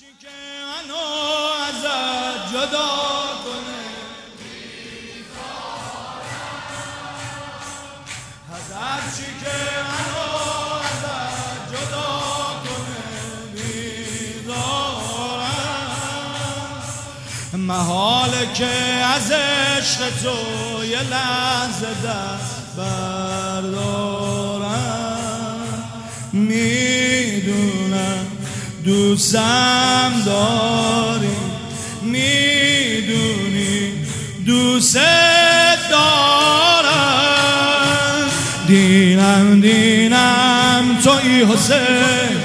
که منو ازت جدا کنه هرچی که منو ازت جدا کنه میذارم محاله که از عشق تو یه لحظه دست بردارم میدونم دوستم داری میدونی دوست دارم دینم توی حسین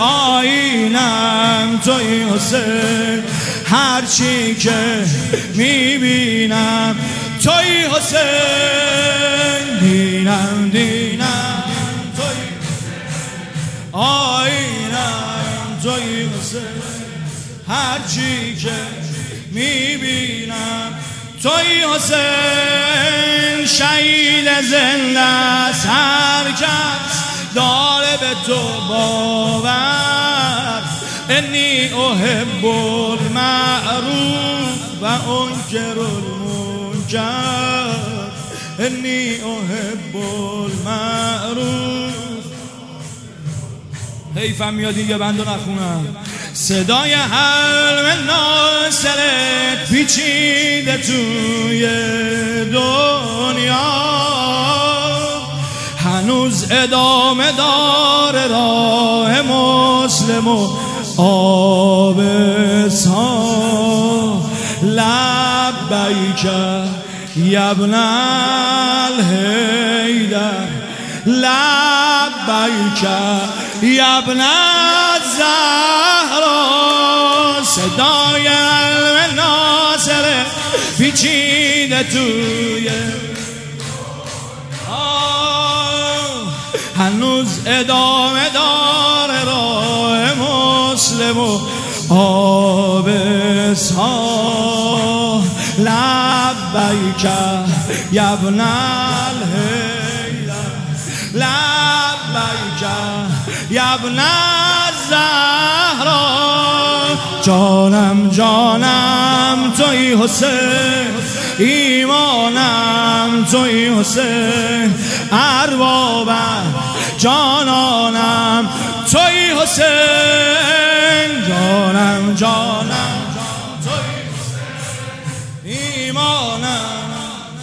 آینم توی حسین هرچی که میبینم توی حسین دینم توی آینم توی حسین هرچی که میبینم توی حسین شهید زنده است هر کس داره به تو باور انی احب المعروف و انکر المنکر انی احب المعروف. حیفم میاد این یه بندو نخونم. صدای حلم ناصرت پیچیده توی دنیا هنوز ادامه داره راه مسلم و آبسا لبیک یبن الحیدر لبیک یبن الزهرا صدای علم ناصر پیچیده توی هنوز ادامه داره راه مسلم و آبسا لبیک یبن الحیدر لبیک یبن الزهرا جانم توی حسین ایمانم توی حسین اربابم جانانم توی حسین جانم توی حسین ایمانم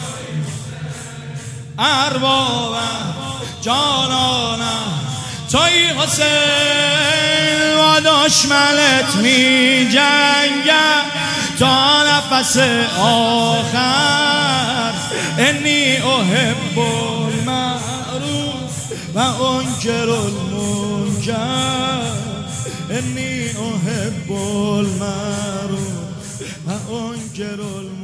اربابم جانانم توی حسین و دشمنت می جنگم تا نفس آخر انی احب المعروف و انکر المنکر انی احب المعروف و انکر المنکر